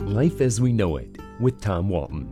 Life as We Know It with Tom Walton.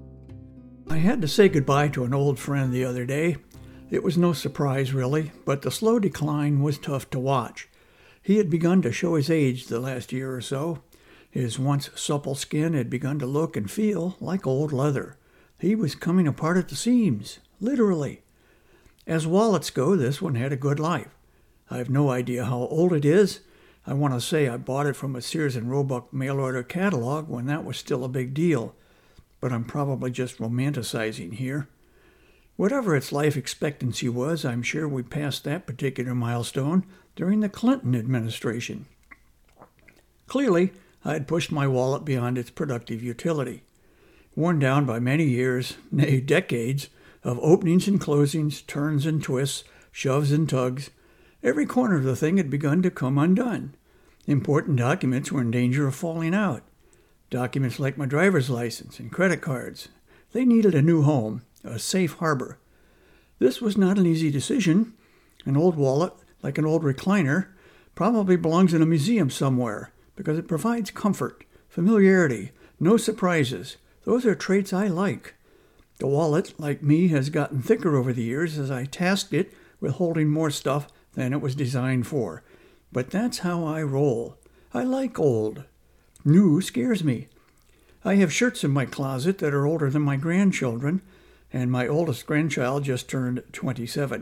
I had to say goodbye to an old friend the other day. It was no surprise, really, but the slow decline was tough to watch. He had begun to show his age the last year or so. His once supple skin had begun to look and feel like old leather. He was coming apart at the seams, literally. As wallets go, this one had a good life. I have no idea how old it is. I want to say I bought it from a Sears and Roebuck mail-order catalog when that was still a big deal, but I'm probably just romanticizing here. Whatever its life expectancy was, I'm sure we passed that particular milestone during the Clinton administration. Clearly, I had pushed my wallet beyond its productive utility. Worn down by many years, nay decades, of openings and closings, turns and twists, shoves and tugs, every corner of the thing had begun to come undone. Important documents were in danger of falling out. Documents like my driver's license and credit cards. They needed a new home, a safe harbor. This was not an easy decision. An old wallet, like an old recliner, probably belongs in a museum somewhere because it provides comfort, familiarity, no surprises. Those are traits I like. The wallet, like me, has gotten thicker over the years as I tasked it with holding more stuff than it was designed for. But that's how I roll. I like old. New scares me. I have shirts in my closet that are older than my grandchildren, and my oldest grandchild just turned 27.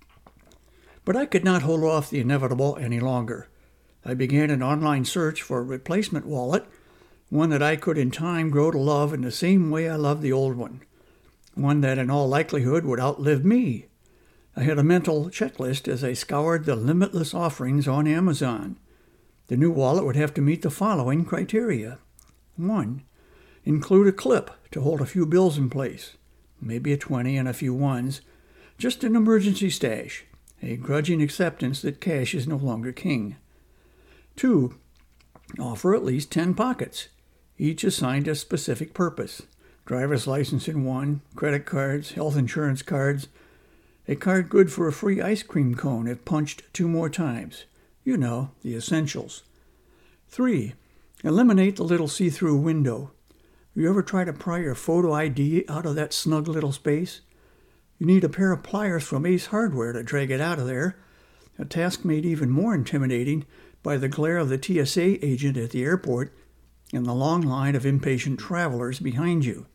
But I could not hold off the inevitable any longer. I began an online search for a replacement wallet, one that I could in time grow to love in the same way I love the old one. One that in all likelihood would outlive me. I had a mental checklist as I scoured the limitless offerings on Amazon. The new wallet would have to meet the following criteria. 1. Include a clip to hold a few bills in place, maybe a 20 and a few ones, just an emergency stash, a grudging acceptance that cash is no longer king. 2. Offer at least 10 pockets, each assigned a specific purpose. Driver's license in one, credit cards, health insurance cards, a card good for a free ice cream cone if punched 2 more times. You know, the essentials. 3. Eliminate the little see-through window. You ever try to pry your photo ID out of that snug little space? You need a pair of pliers from Ace Hardware to drag it out of there, a task made even more intimidating by the glare of the TSA agent at the airport and the long line of impatient travelers behind you.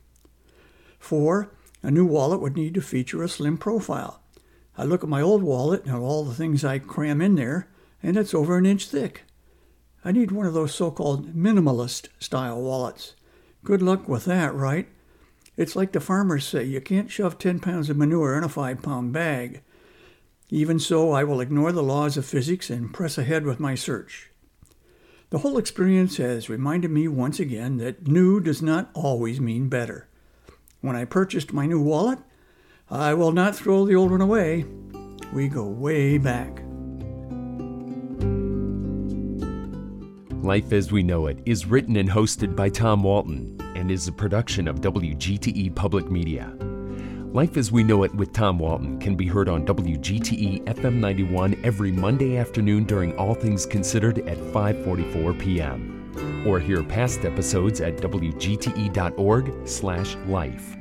4. A new wallet would need to feature a slim profile. I look at my old wallet and all the things I cram in there, and it's over an inch thick. I need one of those so-called minimalist-style wallets. Good luck with that, right? It's like the farmers say, you can't shove 10 pounds of manure in a 5-pound bag. Even so, I will ignore the laws of physics and press ahead with my search. The whole experience has reminded me once again that new does not always mean better. When I purchased my new wallet, I will not throw the old one away. We go way back. Life as We Know It is written and hosted by Tom Walton and is a production of WGTE Public Media. Life as We Know It with Tom Walton can be heard on WGTE FM 91 every Monday afternoon during All Things Considered at 5:44 p.m. or hear past episodes at wgte.org/life.